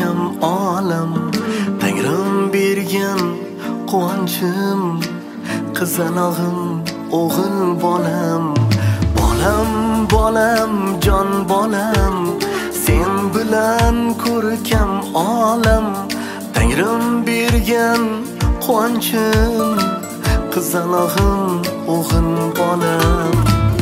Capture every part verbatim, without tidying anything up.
ko'rkam olam, Tangrim bergan quvonchim, qizalog'im, o'g'il bolam. Bolam, bolam, jon bolam, sen bilan ko'rkam olam, Tangrim bergan quvonchim, qizalog'im, o'g'il bolam.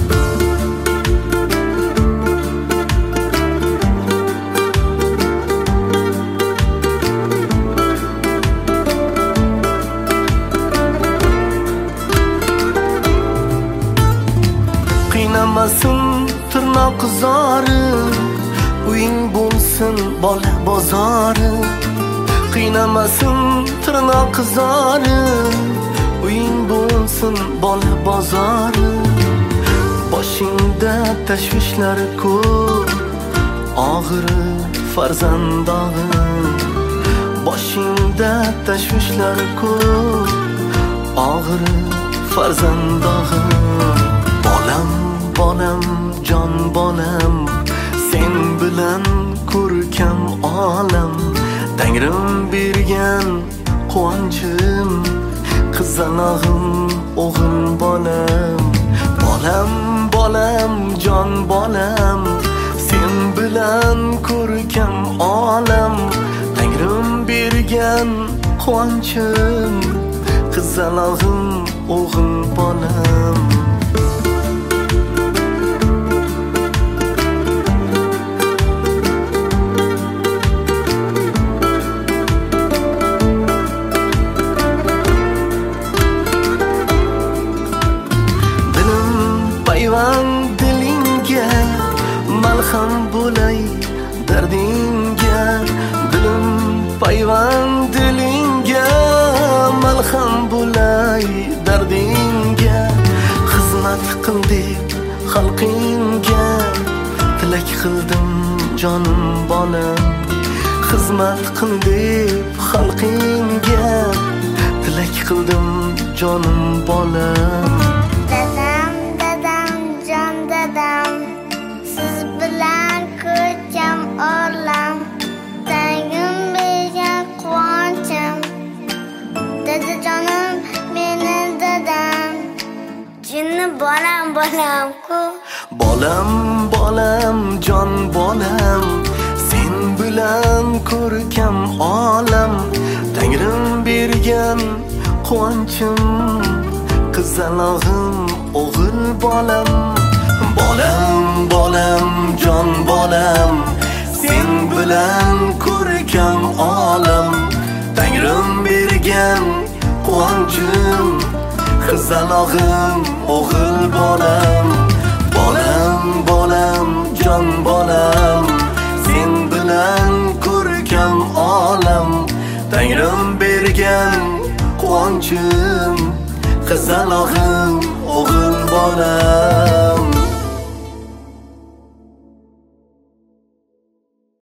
Qiynamasin tirnoq zori, uying bo'lsin bola bozori. Qiynamasin tirnoq zori, uying bo'lsin bola bozori. Boshingda tashvishlar ko'p, og'iri farzandog'im. Boshingda tashvishlar ko'p, og'iri farzandog'im. Bolam, bolam, jon bolam, sen bilan ko'rkam olam, Tangrim bergan quvonchim, qizalog'im, o'g'il bolam. Bolam, bolam, jon bolam, sen bilan ko'rkam olam, Tangrim bergan quvonchim, qizalog'im, o'g'il bolam. Payvand dilingga, malham bo'lay dardingga. Dilim payvand dilingga, malham bo'lay dardingga. Xizmat qil deb xalqingga, tilak qildim jonim bolam. Xizmat qil deb xalqingga, tilak qildim jonim bolam. Siz bilan ko'rkam olam, Tangrim bergan quvonchim, dadajonim meni dadam. Jinni bolam bolam-ku. Bolam, bolam, jon bolam, sen bilan ko'rkam olam, Tangrim bergan quvonchim, qizalog'im, o'g'il bolam. Bolam, bolam, jon bolam, sen bilan ko'rkam olam, Tangrim bergan quvonchim, qizalog'im, o'g'il bolam. Bolam, bolam, jon bolam, sen bilan ko'rkam olam, Tangrim bergan quvonchim, qizalog'im, o'g'il bolam.